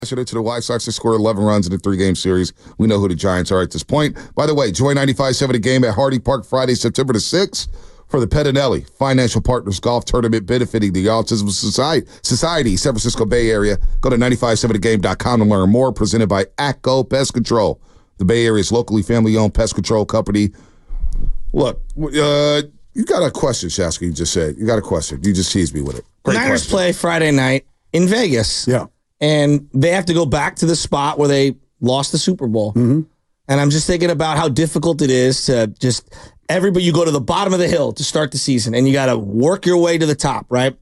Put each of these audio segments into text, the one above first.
To the White Sox to score 11 runs in a 3-game series. We know who the Giants are at this point. By the way, join 95.7 The Game at Hardy Park Friday, September the 6th for the Pettinelli Financial Partners Golf Tournament benefiting the Autism Society, San Francisco Bay Area. Go to 957thegame.com to learn more. Presented by ACCO Pest Control, the Bay Area's locally family-owned pest control company. Look, you got a question, Shasky, you just said. You got a question. You just teased me with it. Great Niners question. Play Friday night in Vegas. Yeah. And they have to go back to the spot where they lost the Super Bowl. Mm-hmm. And I'm just thinking about how difficult it is to just everybody, you go to the bottom of the hill to start the season and you got to work your way to the top, right?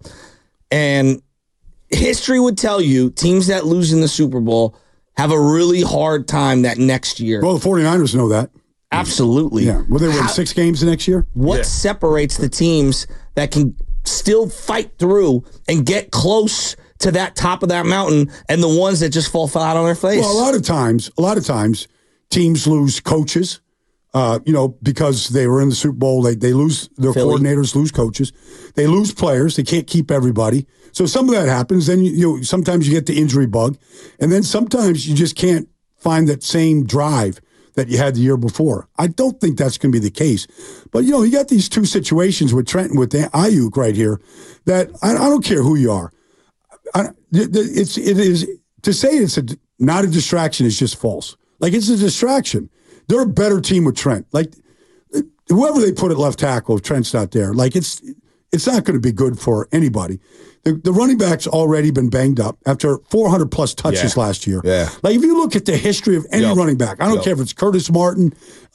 And history would tell you teams that lose in the Super Bowl have a really hard time that next year. Well, the 49ers know that. Absolutely. Yeah. Will they win 6 games the next year? What separates the teams that can still fight through and get close to that top of that mountain and the ones that just fall flat on their face? Well, a lot of times teams lose coaches, because they were in the Super Bowl. They lose their coordinators, lose coaches. They lose players. They can't keep everybody. So some of that happens. Then sometimes you get the injury bug. And then sometimes you just can't find that same drive that you had the year before. I don't think that's going to be the case. But, you got these 2 situations with Trenton, with Ayuk right here, that I don't care who you are. It is to say it's not a distraction is just false. Like, it's a distraction. They're a better team with Trent. Like, whoever they put at left tackle, if Trent's not there, like it's not going to be good for anybody. The running back's already been banged up after 400 plus touches last year. Yeah. Like, if you look at the history of any running back, I don't care if it's Curtis Martin,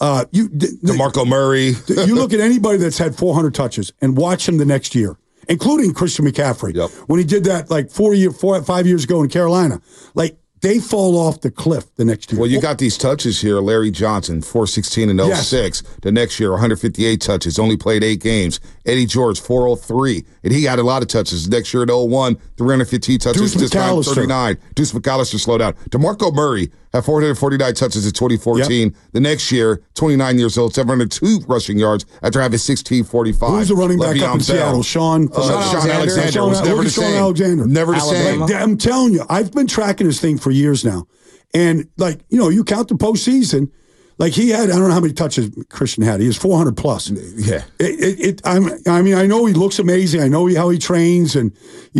DeMarco Murray. You look at anybody that's had 400 touches and watch him the next year, including Christian McCaffrey. Yep. When he did that like 5 years ago in Carolina, like, they fall off the cliff the next year. Well, you got these touches here. Larry Johnson, 416 and 06. Yes. The next year, 158 touches, only played 8 games. Eddie George, 403. And he had a lot of touches. Next year at 01, 315 touches. Deuce McAllister. 39. Deuce McAllister slowed down. DeMarco Murray had 449 touches in 2014. Yep. The next year, 29 years old, 702 rushing yards after having 1645. Who's the running back up in Seattle? Sean Alexander. Was never the same. Sean Alexander. Never the same. I'm telling you, I've been tracking this thing for years now. And, you count the postseason. Like, he had, I don't know how many touches Christian had. He has 400 plus. Yeah. I know he looks amazing. I know how he trains. And, he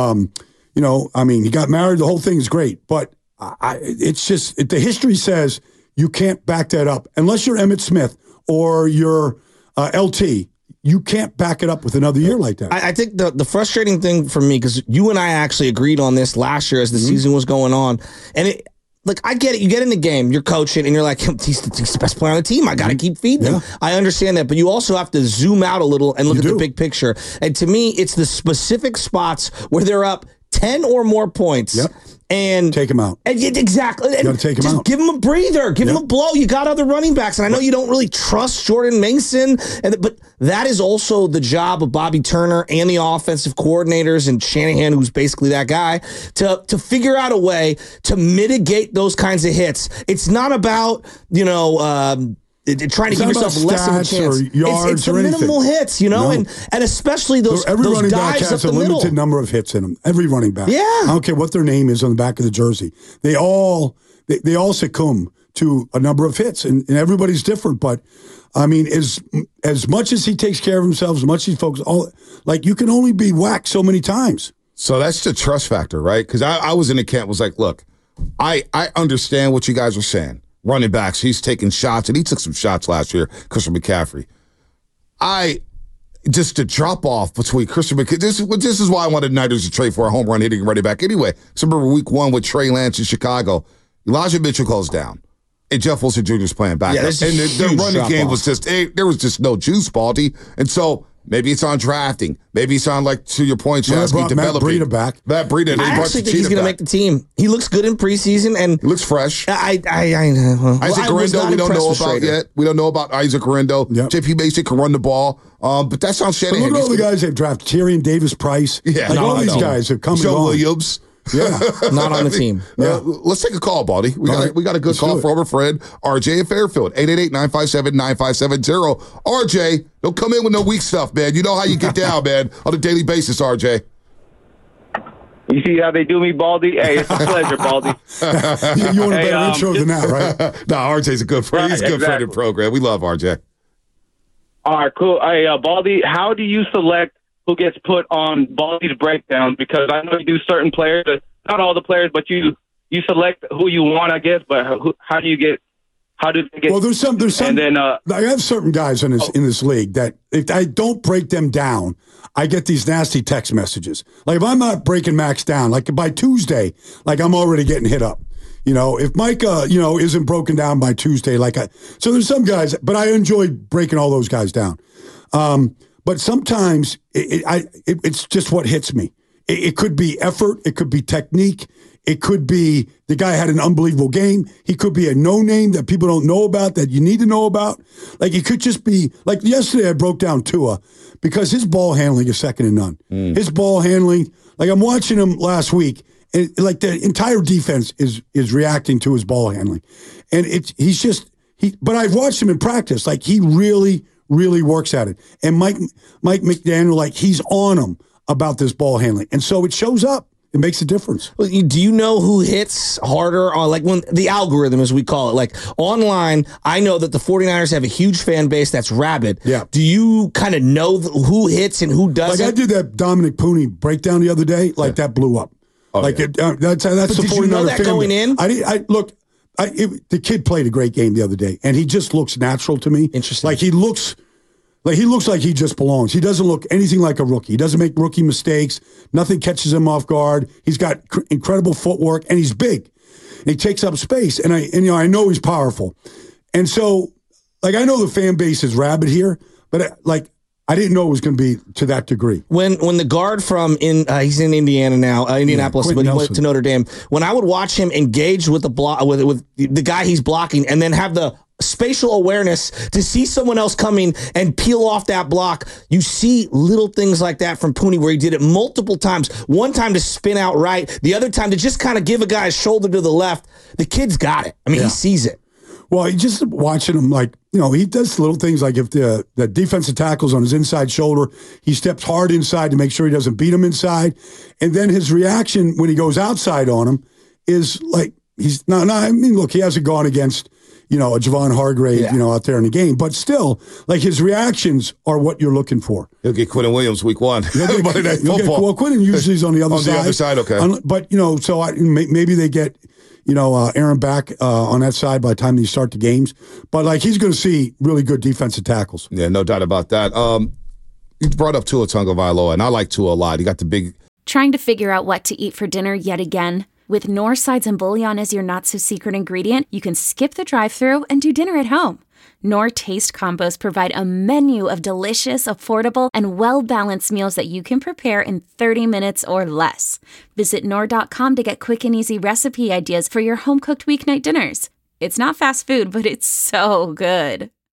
got married. The whole thing is great. But it's just, the history says you can't back that up. Unless you're Emmitt Smith or you're LT, you can't back it up with another year like that. I think the frustrating thing for me, because you and I actually agreed on this last year as the season was going on, and I get it. You get in the game, you're coaching, and you're like, he's the best player on the team. I got to keep feeding him. I understand that, but you also have to zoom out a little and look at the big picture. And to me, it's the specific spots where they're up 10 or more points. Yep. And take him out. And exactly. You got to take him out. Give him a breather. Give him a blow. You got other running backs. And I know you don't really trust Jordan Mason, but that is also the job of Bobby Turner and the offensive coordinators and Shanahan, who's basically that guy, to figure out a way to mitigate those kinds of hits. It's not about, trying to give yourself less of a chance. It's the minimal hits, and especially those running back dives has up a the middle. limited number of hits in them. Every running back. Yeah. I don't care what their name is on the back of the jersey. They all succumb to a number of hits, and everybody's different. But as much as he takes care of himself, as much as he focuses, you can only be whacked so many times. So that's the trust factor, right? Because I was in the camp, was like, look, I understand what you guys are saying. Running backs, he's taking shots, and he took some shots last year, Christian McCaffrey. Just the drop-off between Christian McCaffrey, this is why I wanted Niners to trade for a home run hitting running back anyway. So remember week 1 with Trey Lance in Chicago, Elijah Mitchell goes down, and Jeff Wilson Jr. is playing back. Yeah, and the running game was just, there was just no juice, Baldy. And so maybe it's on drafting. Maybe it's on, to your point, Shasky, developing. Matt Breida back. Matt Breida. I actually think he's going to make the team. He looks good in preseason. And he looks fresh. Isaac Rendo, we don't know about yet. We don't know about Isaac Rendo. Yep. JP Mason can run the ball. But that's on Shanahan. But look at all the guys they've drafted. Tyrion Davis-Price. Yeah. All these guys have come and Joe gone. Williams. Yeah. Not on the team. Yeah. Let's take a call, Baldy. We got a good Let's call from our friend RJ in Fairfield. 888-957-9570. RJ, don't come in with no weak stuff, man. You know how you get down, man, on a daily basis, RJ. You see how they do me, Baldy? Hey, it's a pleasure, Baldy. You want a better intro than that, right? No, RJ's a good friend. He's a good friend of the program. We love RJ. All right, cool. Hey, Baldy, how do you select who gets put on Baldy's breakdowns? Because I know you do certain players, not all the players, but you select who you want, I guess. But how do you get? How do they get? Well, there's some. And then I have certain guys in this league that if I don't break them down, I get these nasty text messages. Like if I'm not breaking Max down, like by Tuesday, like I'm already getting hit up. You know, if Mike, isn't broken down by Tuesday, so there's some guys, but I enjoy breaking all those guys down. But sometimes it's just what hits me. It could be effort. It could be technique. It could be the guy had an unbelievable game. He could be a no-name that people don't know about that you need to know about. Like it could just be like yesterday I broke down Tua because his ball handling is second to none. His ball handling, like I'm watching him last week, and like the entire defense is reacting to his ball handling. And but I've watched him in practice. Like he really, really works at it. And Mike McDaniel, like he's on him about this ball handling. And so it shows up. It makes a difference. Well, do you know who hits harder on, like, when the algorithm, as we call it, like online? I know that the 49ers have a huge fan base that's rabid. Yeah. Do you kind of know who hits and who doesn't? Like I did that Dominic Pooney breakdown the other day. Like that blew up. Oh, like yeah. That's but the 49er did you know that fan going base. in? The kid played a great game the other day, and he just looks natural to me. Interesting. Like he looks like he just belongs. He doesn't look anything like a rookie. He doesn't make rookie mistakes. Nothing catches him off guard. He's got incredible footwork, and he's big. And he takes up space, and I know he's powerful. And so, like, I know the fan base is rabid here, but I didn't know it was going to be to that degree. When the guard he's in Indiana now, Indianapolis, but he went to Notre Dame. When I would watch him engage with with the guy he's blocking, and then have the spatial awareness to see someone else coming and peel off that block, you see little things like that from Pooney where he did it multiple times. One time to spin out right, the other time to just kind of give a guy a shoulder to the left. The kid's got it. I mean, he sees it. Well, just watching him, he does little things like if the defensive tackle's on his inside shoulder, he steps hard inside to make sure he doesn't beat him inside. And then his reaction when he goes outside on him is like, look, he hasn't gone against, a Javon Hargrave, out there in the game. But still, like his reactions are what you're looking for. He'll get Quentin Williams week 1. Monday Night Football. Quentin usually is on the other side. On the other side, okay. But, so maybe they get, Aaron back on that side by the time they start the games. But, he's going to see really good defensive tackles. Yeah, no doubt about that. You brought up Tua Tagovailoa, and I like Tua a lot. He got the big... Trying to figure out what to eat for dinner yet again? With Knorr sides and bouillon as your not-so-secret ingredient, you can skip the drive-thru and do dinner at home. Knorr Taste Combos provide a menu of delicious, affordable, and well-balanced meals that you can prepare in 30 minutes or less. Visit Knorr.com to get quick and easy recipe ideas for your home-cooked weeknight dinners. It's not fast food, but it's so good.